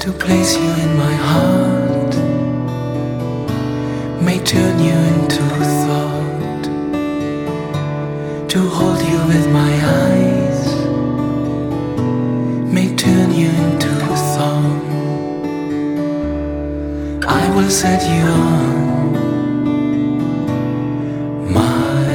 to place you in my heart, may turn you into thought, to hold you with my eyes, may turn you into song. I will set you on